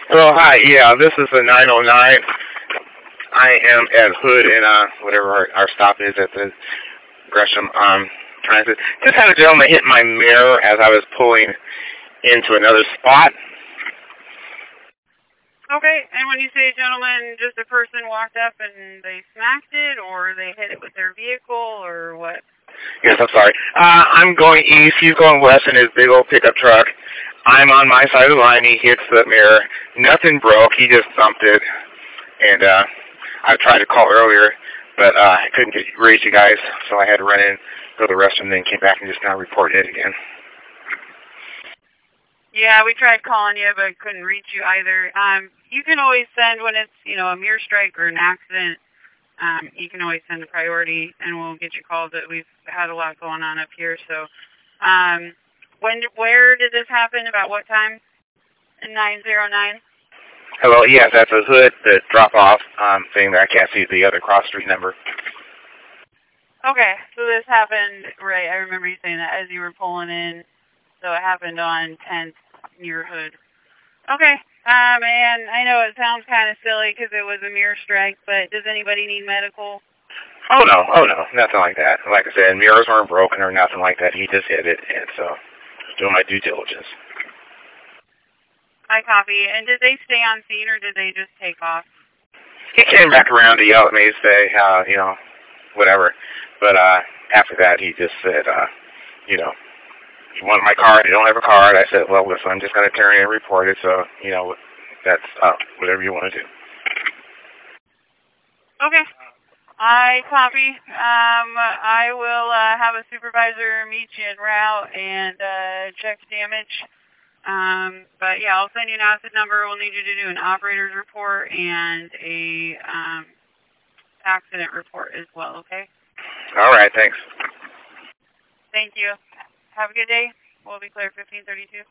Hello, hi. Yeah, this is the 909. I am at Hood in whatever our stop is at the Gresham Transit. Just had a gentleman hit my mirror as I was pulling into another spot. Okay, and when you say gentleman, just a person walked up and they smacked it, or they hit it with their vehicle, or what? Yes, I'm sorry. I'm going east. He's going west in his big old pickup truck. I'm on my side of the line. He hits the mirror. Nothing broke. He just thumped it. And I tried to call earlier, but I couldn't reach you guys, so I had to run in, go to the restroom, then came back and just now reported it again. Yeah, we tried calling you, but couldn't reach you either. You can always send when it's, a mirror strike or an accident. You can always send a priority, and we'll get you called. But we've had a lot going on up here. So, where did this happen? About what time? In 909. Hello, yes, that's a Hood, the drop-off thing that I can't see the other cross-street number. Okay, so this happened, right, I remember you saying that as you were pulling in. So it happened on 10th near Hood. Okay, and I know it sounds kind of silly because it was a mirror strike, but does anybody need medical? Oh no, nothing like that. Like I said, mirrors weren't broken or nothing like that. He just hit it, and so just doing my due diligence. I copy. And did they stay on scene or did they just take off? He came back around to yell at me, say, whatever. But after that, he just said, you want my card? You don't have a card. I said, well, listen, I'm just going to turn in and report it, so, that's whatever you want to do. Okay. I copy. I will have a supervisor meet you en route and check damage. But yeah, I'll send you an asset number. We'll need you to do an operator's report and a accident report as well, okay? All right, thanks. Thank you. Have a good day. We'll be clear 1532.